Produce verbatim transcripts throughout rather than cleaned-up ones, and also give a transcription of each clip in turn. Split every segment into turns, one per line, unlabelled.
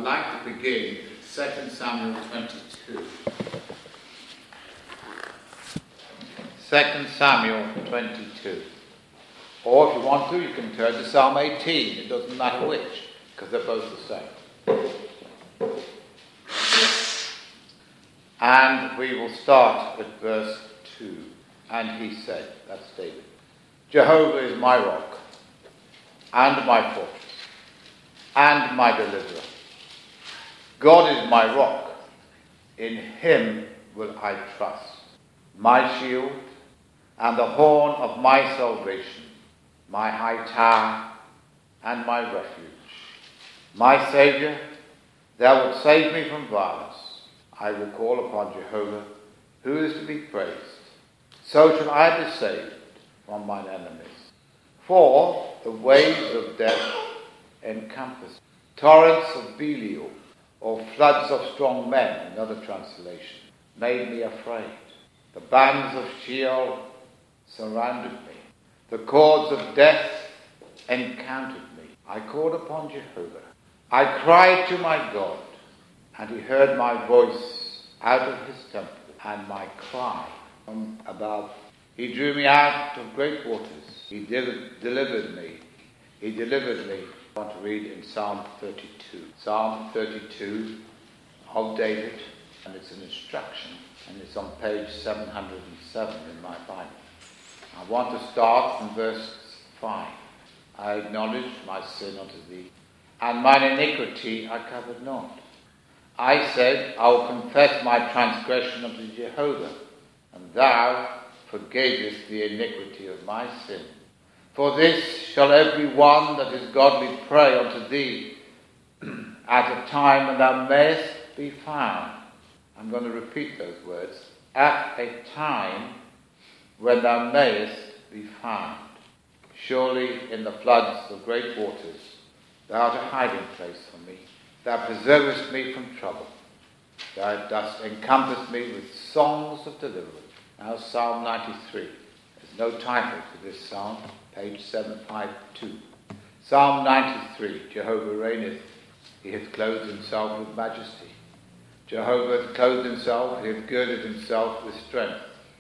like to begin Second Samuel twenty-two. Second Samuel twenty-two. Or if you want to, you can turn to Psalm eighteen. It doesn't matter which, because they're both the same. And we will start at verse two. And he said, that's David, Jehovah is my rock, and my fortress, and my deliverer. God is my rock, in him will I trust. My shield, and the horn of my salvation, my high tower, and my refuge. My Saviour, thou wilt save me from violence. I will call upon Jehovah, who is to be praised. So shall I be saved from mine enemies. For the waves of death encompass, torrents of Belial, or floods of strong men, another translation, made me afraid. The bands of Sheol surrounded me. The cords of death encountered me. I called upon Jehovah. I cried to my God, and he heard my voice out of his temple, and my cry from above. He drew me out of great waters. He del- delivered me. He delivered me. I want to read in Psalm thirty-two. Psalm thirty-two of David, and it's an instruction, and it's on page seven hundred seven in my Bible. I want to start from verse five. I acknowledge my sin unto thee, and mine iniquity I covered not. I said, I will confess my transgression unto Jehovah, and thou forgavest the iniquity of my sin. For this shall every one that is godly pray unto thee at a time when thou mayest be found. I'm going to repeat those words. At a time when thou mayest be found. Surely in the floods of great waters thou art a hiding place for me. Thou preservest me from trouble. Thou dost encompass me with songs of deliverance. Now Psalm ninety-three. There's no title to this psalm. Page seven fifty-two. Psalm ninety-three. Jehovah reigneth. He hath clothed himself with majesty. Jehovah hath clothed himself. He hath girded himself with strength.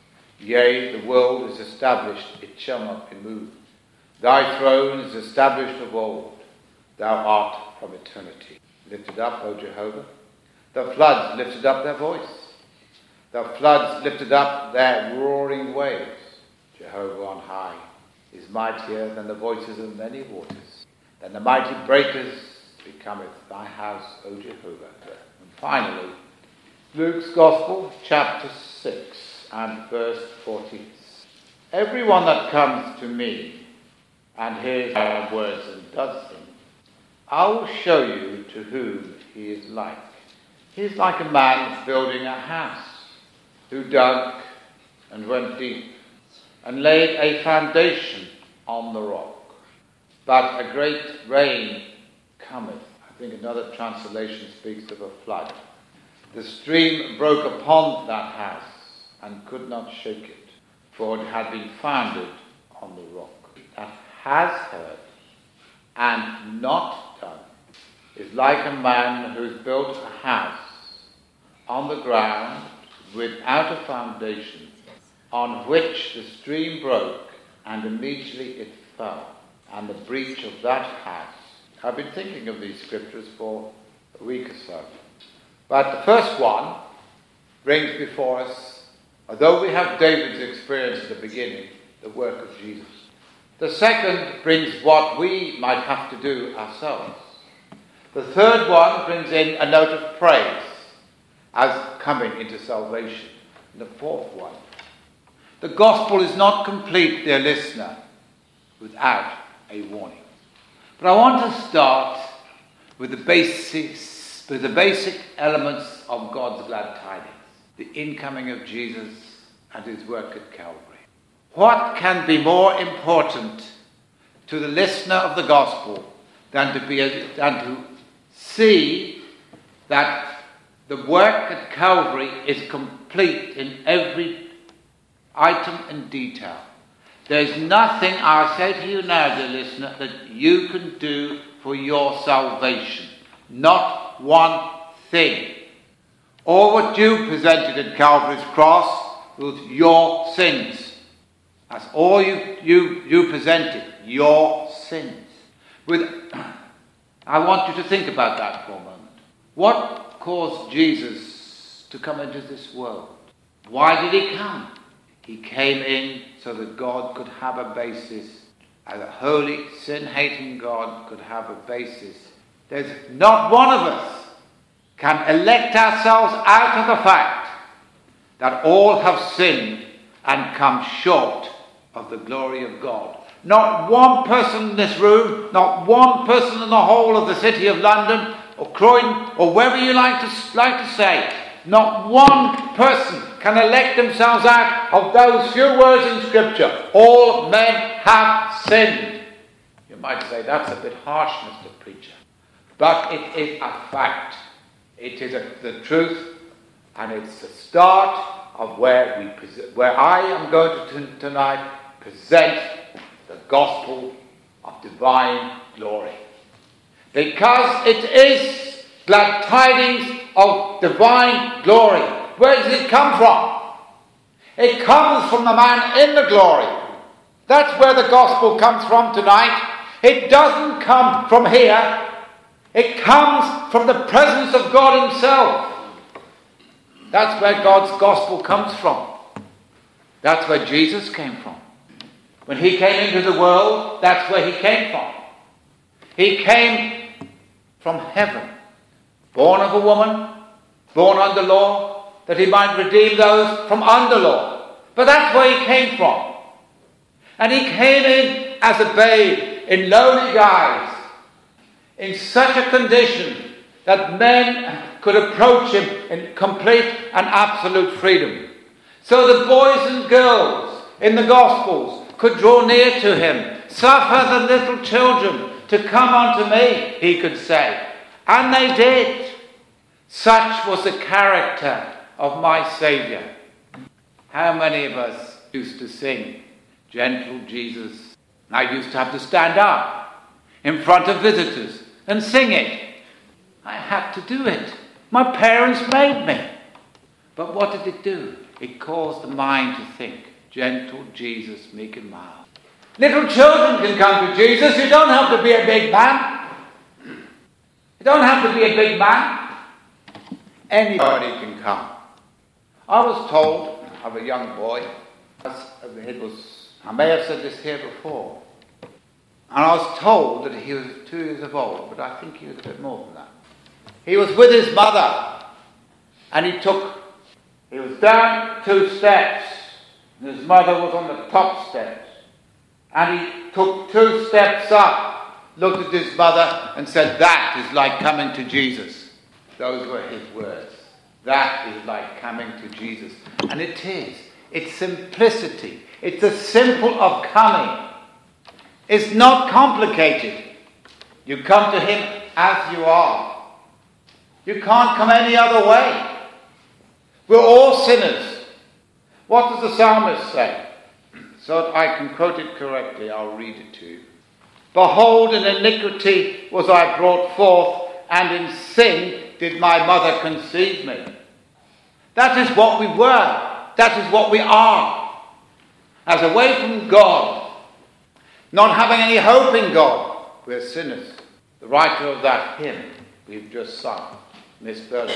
Yea, the world is established. It shall not be moved. Thy throne is established of old. Thou art from eternity. Lifted up, O Jehovah. The floods lifted up their voice. The floods lifted up their roaring waves. Jehovah on high is mightier than the voices of many waters. Than the mighty breakers becometh thy house, O Jehovah. And finally, Luke's Gospel, chapter six and verse forty. Everyone that comes to me and hears my words and does them, I will show you to whom he is like. He is like a man building a house, who dug and went deep, and laid a foundation on the rock. But a great rain cometh. I think another translation speaks of a flood. The stream broke upon that house, and could not shake it, for it had been founded on the rock. That has heard and not done is like a man who has built a house on the ground without a foundation, on which the stream broke, and immediately it fell, and the breach of that house. I've been thinking of these scriptures for a week or so. But the first one brings before us, although we have David's experience at the beginning, the work of Jesus. The second brings what we might have to do ourselves. The third one brings in a note of praise as coming into salvation. And the fourth one. The gospel is not complete, dear listener, without a warning. But I want to start with the basics, with the basic elements of God's glad tidings. The incoming of Jesus and his work at Calvary. What can be more important to the listener of the gospel than to be than to see that the work at Calvary is complete in every item and detail? There's nothing, I say to you now, dear listener, that you can do for your salvation. Not one thing. All what you presented at Calvary's cross was your sins. That's all you, you, you presented, your sins. With, I want you to think about that for a moment. What caused Jesus to come into this world? Why did he come? He came in so that God could have a basis, as a holy, sin-hating God could have a basis. There's not one of us can elect ourselves out of the fact that all have sinned and come short of the glory of God. Not one person in this room, not one person in the whole of the city of London or Croydon or wherever you like to, like to say, not one person can elect themselves out of those few words in Scripture. All men have sinned. You might say that's a bit harsh, Mister Preacher. But it is a fact. It is a, the truth, and it's the start of where we present, where I am going to t- tonight present the gospel of divine glory. Because it is glad tidings of divine glory. Where does it come from? It comes from the man in the glory. That's where the gospel comes from tonight. It doesn't come from here. It comes from the presence of God himself. That's where God's gospel comes from. That's where Jesus came from. When he came into the world, that's where he came from. He came from heaven, born of a woman, born under law, that he might redeem those from under law. But that's where he came from. And he came in as a babe, in lowly guise, in such a condition that men could approach him in complete and absolute freedom. So the boys and girls in the Gospels could draw near to him. Suffer the little children to come unto me, he could say. And they did. Such was the character of my Saviour. How many of us used to sing, Gentle Jesus? I used to have to stand up in front of visitors and sing it. I had to do it. My parents made me. But what did it do? It caused the mind to think, Gentle Jesus, meek and mild. Little children can come to Jesus. You don't have to be a big man. You don't have to be a big man. Anybody can come. I was told of a young boy, it was, I may have said this here before, and I was told that he was two years of old, but I think he was a bit more than that. He was with his mother, and he took, he was down two steps, and his mother was on the top steps, and he took two steps up, looked at his mother, and said, that is like coming to Jesus. Those were his words. That is like coming to Jesus. And it is. It's simplicity. It's the simple of coming. It's not complicated. You come to him as you are. You can't come any other way. We're all sinners. What does the psalmist say? So that I can quote it correctly, I'll read it to you. Behold, in iniquity was I brought forth, and in sin did my mother conceive me. That is what we were. That is what we are. As away from God, not having any hope in God, we're sinners. The writer of that hymn we've just sung, Miss Berlin,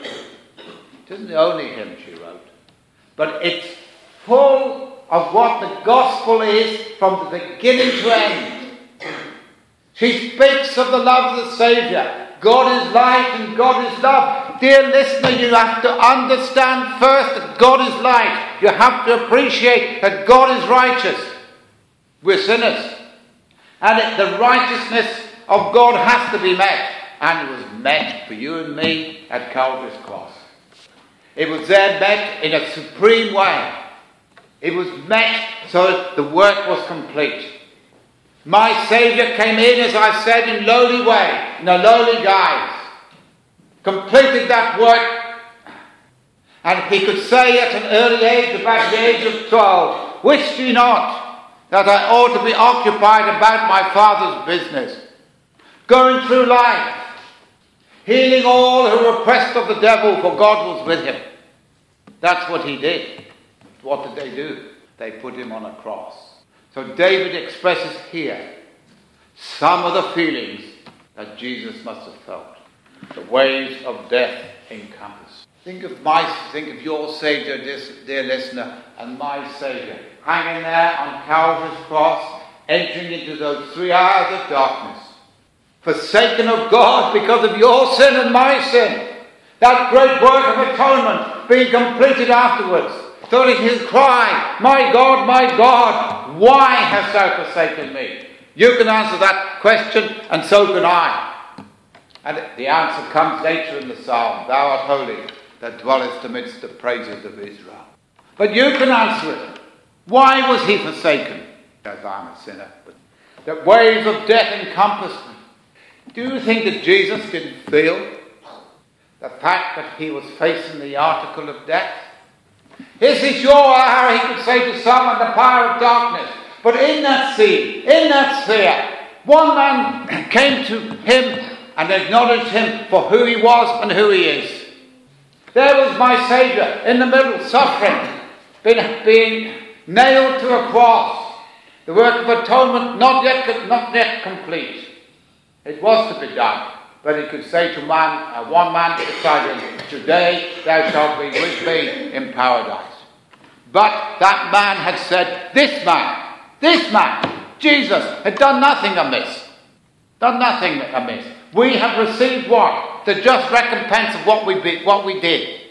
it isn't the only hymn she wrote, but it's full of what the gospel is from the beginning to end. She speaks of the love of the Saviour. God is light and God is love. Dear listener, you have to understand first that God is light. You have to appreciate that God is righteous. We're sinners. And it, the righteousness of God has to be met. And it was met for you and me at Calvary's cross. It was there met in a supreme way. It was met so that the work was complete. My Saviour came in, as I said, in lowly way, in a lowly guise. Completed that work. And he could say at an early age, about the age of twelve, wist ye not that I ought to be occupied about my Father's business? Going through life, healing all who were oppressed of the devil, for God was with him. That's what he did. What did they do? They put him on a cross. So David expresses here some of the feelings that Jesus must have felt. The waves of death encompass. Think of my, think of your Saviour, dear listener, and my Saviour, hanging there on Calvary's cross, entering into those three hours of darkness, forsaken of God because of your sin and my sin. That great work of atonement being completed afterwards, so that he can cry, my God, my God, why hast thou forsaken me? You can answer that question, and so can I. And the answer comes later in the psalm, thou art holy, that dwellest amidst the praises of Israel. But you can answer it. Why was he forsaken? Because I'm a sinner. But the waves of death encompassed me. Do you think that Jesus didn't feel the fact that he was facing the article of death? Is this your hour, he could say to some, and the power of darkness? But in that scene, in that sphere, one man came to him and acknowledged him for who he was and who he is. There was my Saviour in the middle, suffering, being, being nailed to a cross. The work of atonement not yet, not yet complete. It was to be done. But he could say to man, uh, one man beside him, today thou shalt be with me in paradise. But that man had said, this man, this man, Jesus, had done nothing amiss. Done nothing amiss. We have received what? The just recompense of what we, be, what we did.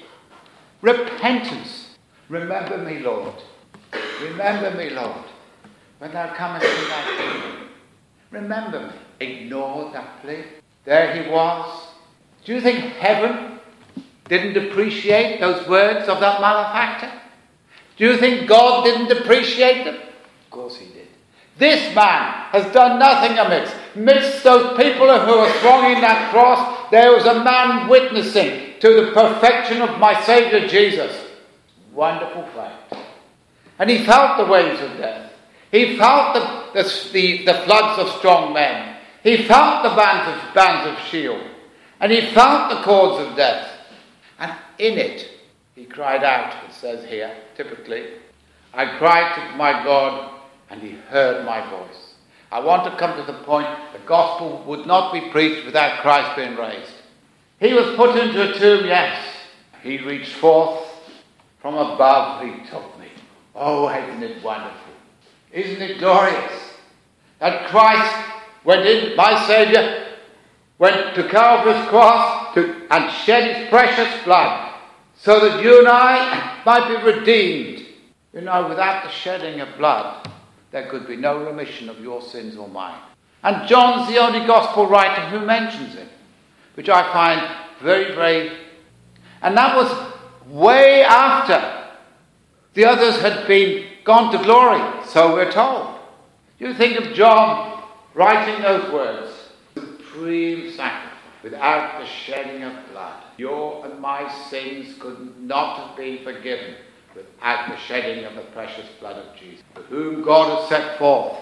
Repentance. Remember me, Lord. Remember me, Lord, when thou comest in thy kingdom. Remember me. Ignore that plea. There he was. Do you think heaven didn't appreciate those words of that malefactor? Do you think God didn't appreciate them? Of course he did. This man has done nothing amiss. Amidst those people who were thronging that cross, there was a man witnessing to the perfection of my Saviour Jesus. Wonderful fact. And he felt the waves of death. He felt the, the, the, the floods of strong men. He felt the bands of, bands of Sheol. And he felt the cords of death. And in it, he cried out, it says here, typically, I cried to my God, and he heard my voice. I want to come to the point, the gospel would not be preached without Christ being raised. He was put into a tomb, yes. He reached forth from above, he took me. Oh, isn't it wonderful? Isn't it glorious? That Christ went in, my Saviour, went to Calvary's cross to, and shed his precious blood so that you and I might be redeemed. You know, without the shedding of blood, there could be no remission of your sins or mine. And John's the only gospel writer who mentions it, which I find very, very... And that was way after the others had been gone to glory, so we're told. You think of John writing those words, supreme sacrifice, without the shedding of blood. Your and my sins could not have been forgiven without the shedding of the precious blood of Jesus, for whom God has set forth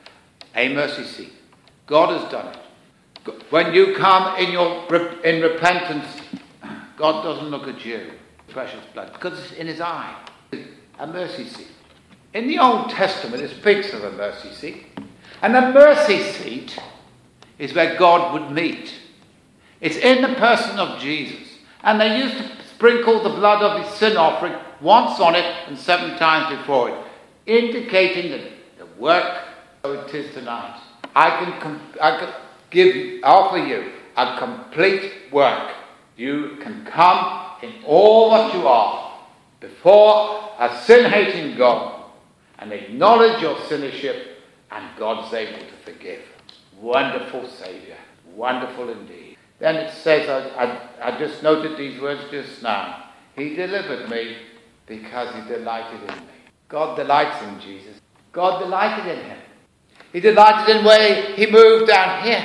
a mercy seat. God has done it. When you come in your in repentance, God doesn't look at you, precious blood, because it's in his eye. A mercy seat. In the Old Testament, it speaks of a mercy seat. And the mercy seat is where God would meet. It's in the person of Jesus. And they used to sprinkle the blood of his sin offering once on it and seven times before it, indicating that the work, so it is tonight. I can, com- I can give, offer you a complete work. You can come in all that you are before a sin-hating God and acknowledge your sinnership, and God's able to forgive. Wonderful Saviour. Wonderful indeed. Then it says, I, I, I just noted these words just now. He delivered me because he delighted in me. God delights in Jesus. God delighted in him. He delighted in the way he moved down here.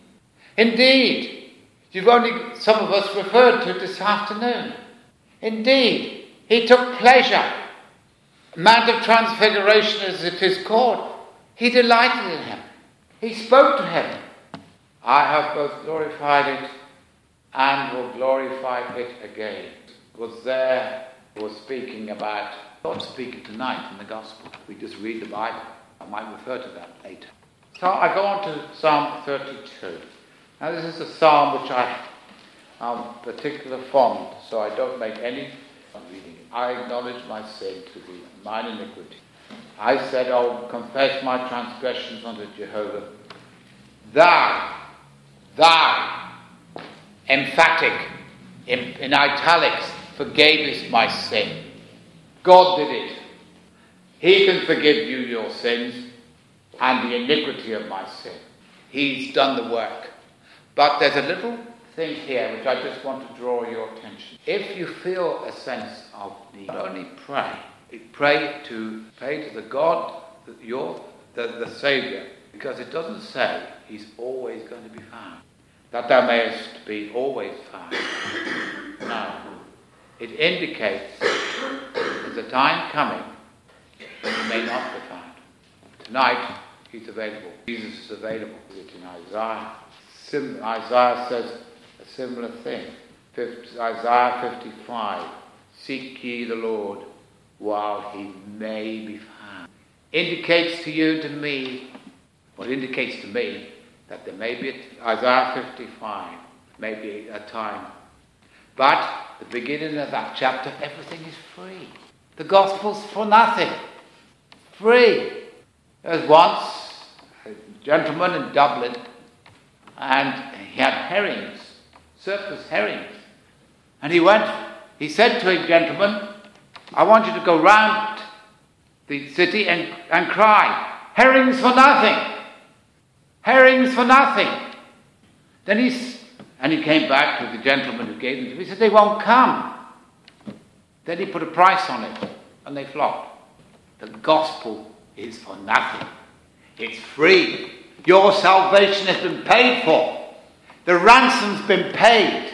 Indeed, you've only, some of us referred to this afternoon. Indeed, he took pleasure. Mount of Transfiguration as it is called. He delighted in him. He spoke to him. I have both glorified it and will glorify it again. It was there, he was speaking about, God speaking tonight in the Gospel. We just read the Bible. I might refer to that later. So I go on to Psalm thirty-two. Now this is a psalm which I am particularly fond, so I don't make any fun reading it. I acknowledge my sin to be mine iniquity. I said, I will confess my transgressions unto Jehovah. Thou, thou, emphatic, in, in italics, forgavest my sin. God did it. He can forgive you your sins and the iniquity of my sin. He's done the work. But there's a little thing here which I just want to draw your attention. If you feel a sense of need, not only pray, pray to pray to the God, your the, the Saviour, because it doesn't say he's always going to be found. That thou mayest be always found. No. It indicates there's a time coming when he may not be found. Tonight, he's available. Jesus is available. It's in Isaiah. Sim- Isaiah says a similar thing. Fifth, Isaiah fifty-five. Seek ye the Lord while he may be found. Indicates to you, to me, well, indicates to me that there may be, a, Isaiah fifty-five, may be a time. But the beginning of that chapter, everything is free. The gospel's for nothing. Free. There was once a gentleman in Dublin, and he had herrings, surplus herrings. And he went, he said to a gentleman, I want you to go round the city and, and cry, herrings for nothing. Herrings for nothing. Then he, and he came back to the gentleman who gave them to him. He said, they won't come. Then he put a price on it, and they flocked. The gospel is for nothing. It's free. Your salvation has been paid for. The ransom's been paid.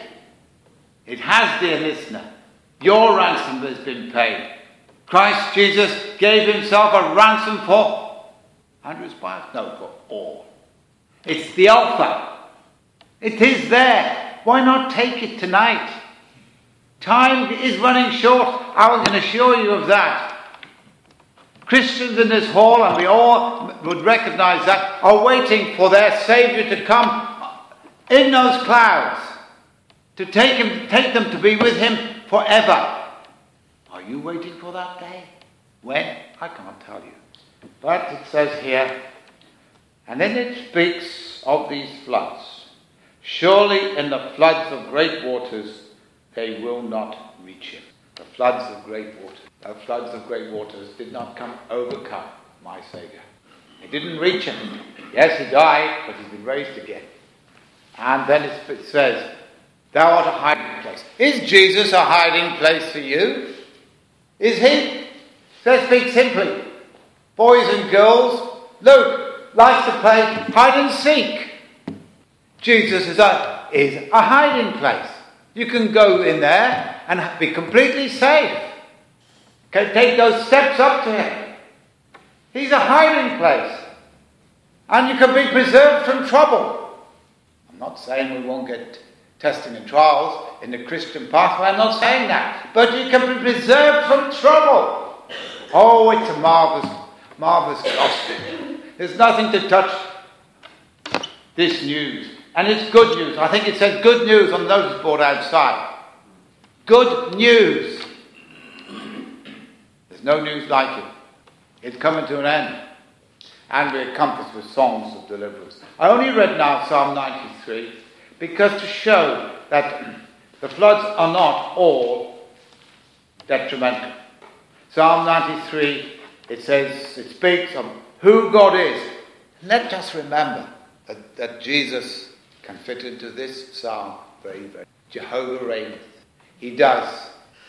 It has, dear listener. Your ransom has been paid. Christ Jesus gave himself a ransom for hundreds, miles? No, for all. It's the Alpha. It is there. Why not take it tonight? Time is running short. I can assure you of that. Christians in this hall, and we all would recognize that, are waiting for their Saviour to come in those clouds, to take him, take them to be with him forever. Are you waiting for that day? When? I can't tell you. But it says here, and then it speaks of these floods. Surely in the floods of great waters they will not reach him. The floods of great waters. The floods of great waters did not come overcome my Saviour. They didn't reach him. Yes, he died, but he's been raised again. And then it says, thou art a hiding place. Is Jesus a hiding place for you? Is he? Let's speak simply. Boys and girls, Luke likes to play hide and seek. Jesus is a, is a hiding place. You can go in there and be completely safe. Can take those steps up to him. He's a hiding place. And you can be preserved from trouble. I'm not saying we won't get testing and trials in the Christian pathway. I'm not saying that. But you can be preserved from trouble. Oh, it's a marvellous, marvellous gospel. There's nothing to touch this news. And it's good news. I think it says good news on the notice board outside. Good news. There's no news like it. It's coming to an end. And we're encompassed with songs of deliverance. I only read now Psalm ninety-three because to show that the floods are not all detrimental. Psalm ninety-three, it says, it speaks of who God is. Let us remember that, that Jesus can fit into this psalm very, very. Jehovah reigneth. He does.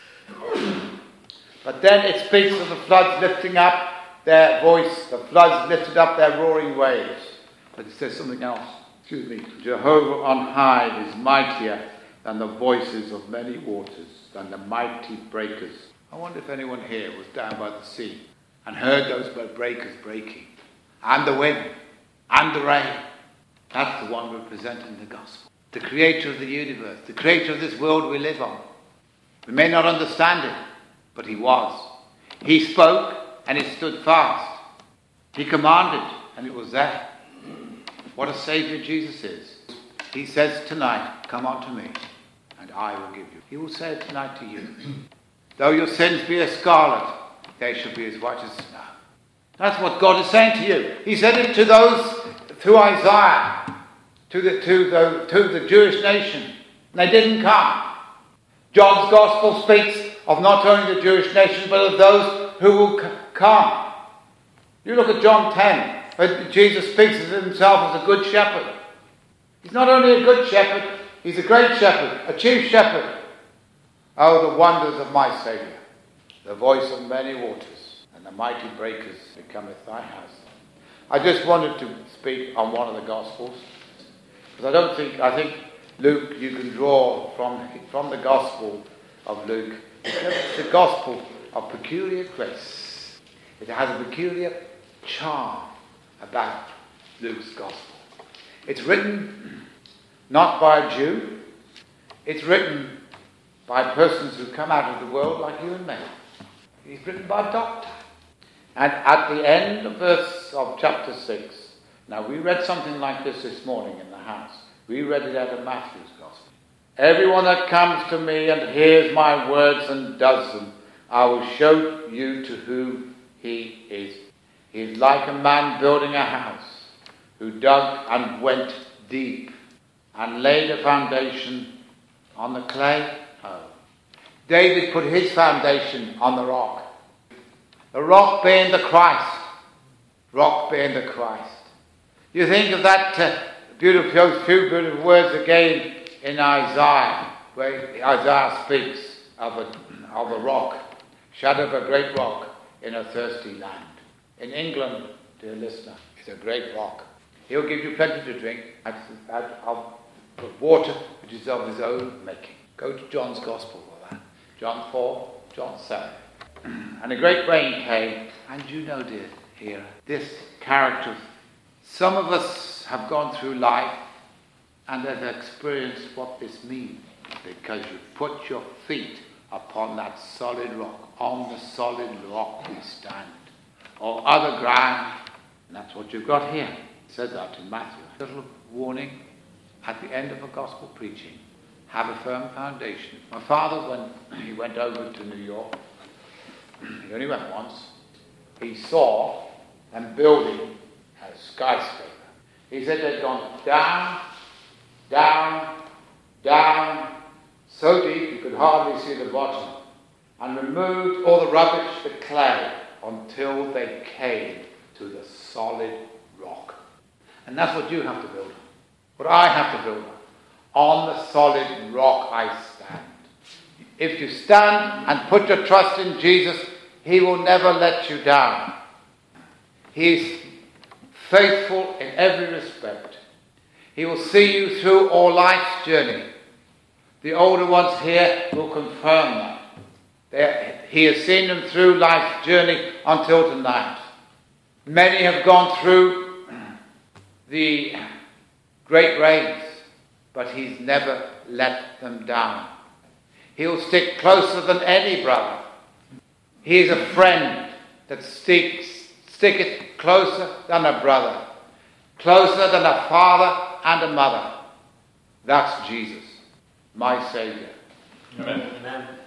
But then it speaks of the floods lifting up their voice. The floods lifted up their roaring waves. But it says something else. Excuse me. Jehovah on high is mightier than the voices of many waters, than the mighty breakers. I wonder if anyone here was down by the sea and heard those breakers breaking. And the wind. And the rain. That's the one representing the gospel. the creator of the universe, the creator of this world we live on. We may not understand it, but he was. He spoke and it stood fast. He commanded and it was there. What a Saviour Jesus is. He says tonight, come unto me and I will give you. He will say it tonight to you. Though your sins be as scarlet, they shall be as white as snow. That's what God is saying to you. He said it to those through Isaiah, to the, to the, to the Jewish nation. And they didn't come. John's Gospel speaks of not only the Jewish nation, but of those who will c- come. You look at John ten, where Jesus speaks of himself as a good shepherd. He's not only a good shepherd, he's a great shepherd, a chief shepherd. Oh, the wonders of my Saviour. The voice of many waters, and the mighty breakers becometh thy house. I just wanted to speak on one of the Gospels, because I don't think, I think Luke, you can draw from, from the Gospel of Luke. It's a Gospel of peculiar grace. It has a peculiar charm about Luke's Gospel. It's written not by a Jew. It's written by persons who come out of the world like you and me. It's written by a doctor. And at the end of verse of chapter six, now we read something like this this morning in the house. We read it out of Matthew's Gospel. Everyone that comes to me and hears my words and does them, I will show you to who he is. He is like a man building a house, who dug and went deep and laid a foundation on the clay. Oh. David put his foundation on the rock. The rock being the Christ. Rock being the Christ. You think of that uh, beautiful, those few beautiful words again in Isaiah, where Isaiah speaks of a, of a rock, shadow of a great rock in a thirsty land. In England, dear listener, it's a great rock. He'll give you plenty to drink out of water which is of his own making. Go to John's Gospel for that. John four, John seven. And a great rain came, and you know, dear, here, this character. Some of us have gone through life and have experienced what this means, because you put your feet upon that solid rock. On the solid rock we stand, or other ground. And that's what you've got here. It says that in Matthew. A little warning at the end of a gospel preaching. Have a firm foundation. My father, when he went over to New York, he only went once, he saw them building a skyscraper. He said they'd gone down, down, down, so deep you could hardly see the bottom, and removed all the rubbish, the clay, until they came to the solid rock. And that's what you have to build on. What I have to build on. On the solid rock I stand. If you stand and put your trust in Jesus, he will never let you down. He is faithful in every respect. He will see you through all life's journey. The older ones here will confirm that. They're, he has seen them through life's journey until tonight. Many have gone through the great rains, but he's never let them down. He'll stick closer than any brother. He is a friend that sticks, sticketh closer than a brother, closer than a father and a mother. That's Jesus, my Saviour.
Amen. Amen.